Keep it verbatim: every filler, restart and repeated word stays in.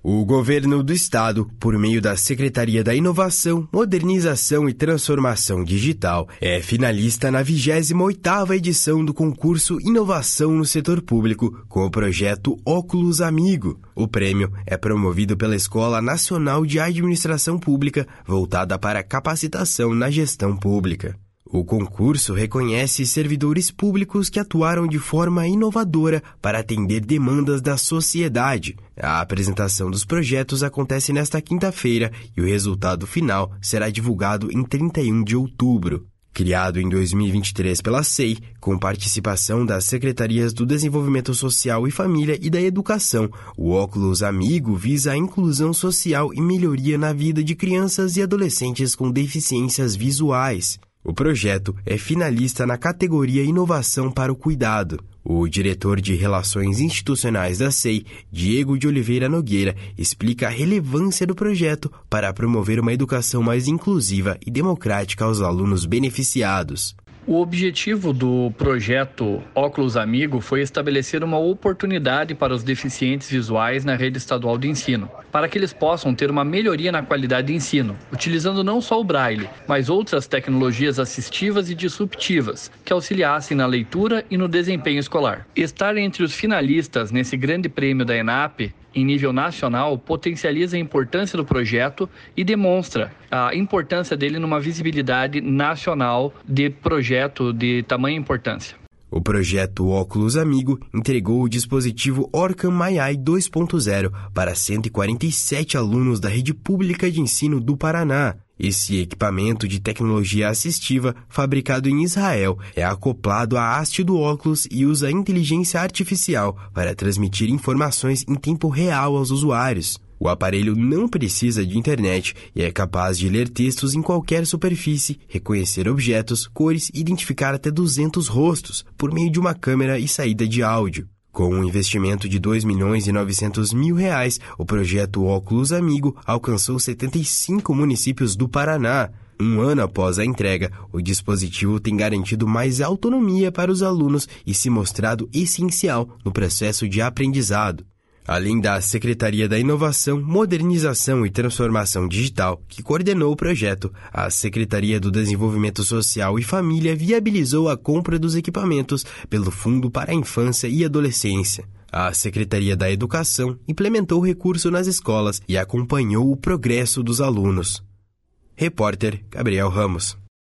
O governo do estado, por meio da Secretaria da Inovação, Modernização e Transformação Digital, é finalista na vigésima oitava edição do concurso Inovação no Setor Público, com o projeto Óculos Amigo. O prêmio é promovido pela Escola Nacional de Administração Pública, voltada para capacitação na gestão pública. O concurso reconhece servidores públicos que atuaram de forma inovadora para atender demandas da sociedade. A apresentação dos projetos acontece nesta quinta-feira e o resultado final será divulgado em trinta e um de outubro. Criado em dois mil e vinte e três pela S E I, com participação das Secretarias do Desenvolvimento Social e Família e da Educação, o Óculos Amigo visa a inclusão social e melhoria na vida de crianças e adolescentes com deficiências visuais. O projeto é finalista na categoria Inovação para o Cuidado. O diretor de Relações Institucionais da S E I, Diego de Oliveira Nogueira, explica a relevância do projeto para promover uma educação mais inclusiva e democrática aos alunos beneficiados. O objetivo do projeto Óculos Amigo foi estabelecer uma oportunidade para os deficientes visuais na rede estadual de ensino, para que eles possam ter uma melhoria na qualidade de ensino, utilizando não só o braille, mas outras tecnologias assistivas e disruptivas, que auxiliassem na leitura e no desempenho escolar. Estar entre os finalistas nesse grande prêmio da ENAP, em nível nacional, potencializa a importância do projeto e demonstra a importância dele numa visibilidade nacional de projeto de tamanha importância. O projeto Óculos Amigo entregou o dispositivo Orcam Mayai dois ponto zero para cento e quarenta e sete alunos da Rede Pública de Ensino do Paraná. Esse equipamento de tecnologia assistiva, fabricado em Israel, é acoplado à haste do óculos e usa inteligência artificial para transmitir informações em tempo real aos usuários. O aparelho não precisa de internet e é capaz de ler textos em qualquer superfície, reconhecer objetos, cores e identificar até duzentos rostos por meio de uma câmera e saída de áudio. Com um investimento de dois milhões e novecentos mil reais, o projeto Óculos Amigo alcançou setenta e cinco municípios do Paraná. Um ano após a entrega, o dispositivo tem garantido mais autonomia para os alunos e se mostrado essencial no processo de aprendizado. Além da Secretaria da Inovação, Modernização e Transformação Digital, que coordenou o projeto, a Secretaria do Desenvolvimento Social e Família viabilizou a compra dos equipamentos pelo Fundo para a Infância e Adolescência. A Secretaria da Educação implementou o recurso nas escolas e acompanhou o progresso dos alunos. Repórter Gabriel Ramos.